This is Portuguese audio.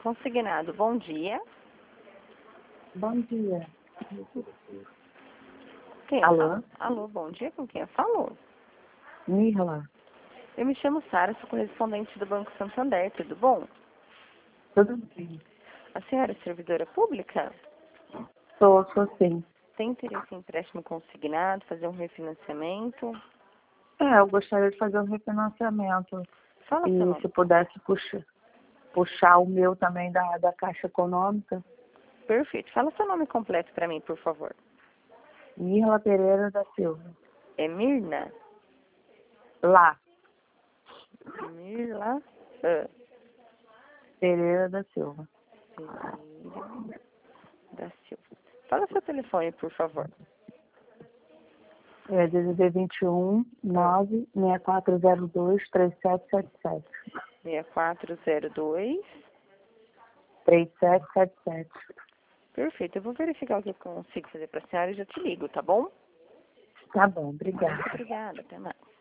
Consignado, bom dia. Bom dia. Quem Alô? fala? Alô, bom dia, com quem eu falo? Mirla. Eu me chamo Sara, sou correspondente do Banco Santander, tudo bom? Tudo bem? A senhora é servidora pública? Sou sim. Tem interesse em empréstimo consignado, fazer um refinanciamento? Eu gostaria de fazer um refinanciamento. Fala seu E nome. se pudesse puxar o meu também da Caixa Econômica. Perfeito. Fala seu nome completo para mim, por favor. Mirla Pereira da Silva. É Mirna? Lá. Mirla Pereira da Silva. Pereira da Silva. Fala seu telefone, por favor. É DDD 21 96402 3777. 6402. 3777. Perfeito. Eu vou verificar o que eu consigo fazer para a senhora e já te ligo, tá bom? Tá bom, obrigada. Muito obrigada. Até mais.